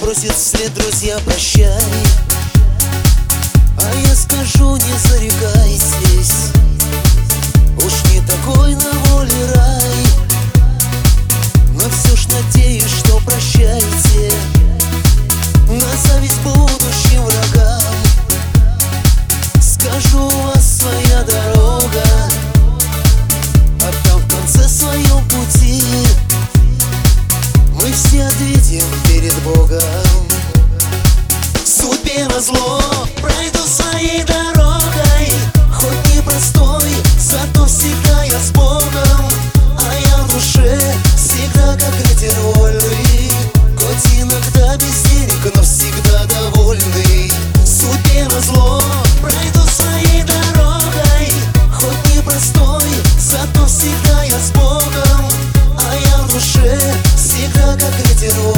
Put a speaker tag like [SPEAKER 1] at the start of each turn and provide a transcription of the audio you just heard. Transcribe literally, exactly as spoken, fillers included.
[SPEAKER 1] бросит вслед, друзья, прощай. А я скажу, не зарекайтесь, уж не такой на воле рай. Но все ж надеюсь, что прощаете на зависть будущим врагам. Скажу, у вас своя дорога, а там в конце своем пути мы все ответим перед Богом. Судьбе назло пройду своей дорогой, хоть непростой, зато всегда я с Богом. А я в душе всегда как ветер вольный, хоть иногда без денег, но всегда довольный. Судьбе назло пройду своей дорогой, хоть непростой, зато всегда я с Богом. А я в душе всегда как ветер вольный.